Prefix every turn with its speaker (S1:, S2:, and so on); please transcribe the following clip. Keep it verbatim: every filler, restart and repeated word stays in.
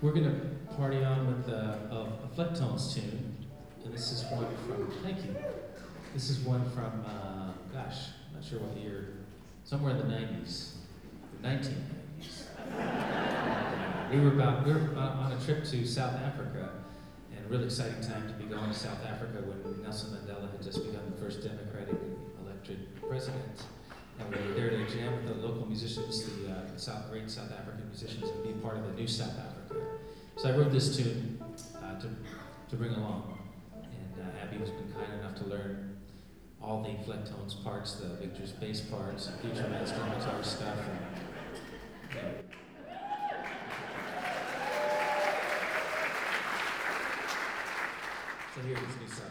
S1: We're going to party on with a, a, a Flecktones tune, and this is one from, thank you, this is one from, uh, gosh, I'm not sure what year, somewhere in the nineties, the nineteen nineties. we were about, we were about on a trip to South Africa, and a really exciting time to be going to South Africa when Nelson Mandela had just become the first democratic elected president. And we were there to jam with the local musicians, the uh, South, great South African musicians, and be part of the new South Africa. So I wrote this tune uh, to, to bring along. And uh, Abby has been kind enough to learn all the Flecktones parts, the Victor's bass parts, and Future Man's drum guitar stuff. And, you know. So here is new song.